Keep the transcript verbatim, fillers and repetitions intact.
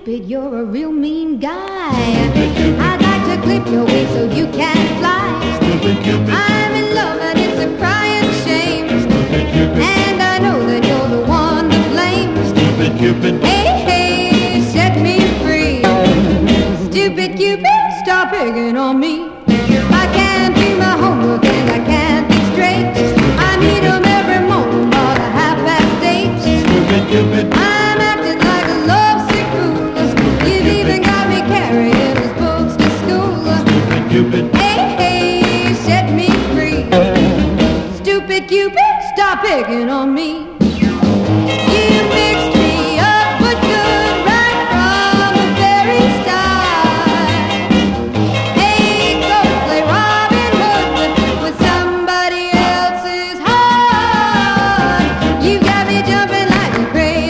Cupid, you're a real mean guy. I'd like to clip your wings so you can't fly. Stupid Cupid, I'm in love and it's a crying shame. stupid Cupid, And I know that you're the one to blame. stupid Cupid, Hey, hey, set me free. Stupid Cupid, stop picking on me. I can't do my homework and I can't think straight. I need 'em every morning about a half past eight. stupid Cupid, I'm acting like a lovesick fool. You've even got me carrying his books to school. stupid Cupid, Hey, hey, set me free. Stupid Cupid, stop picking on me.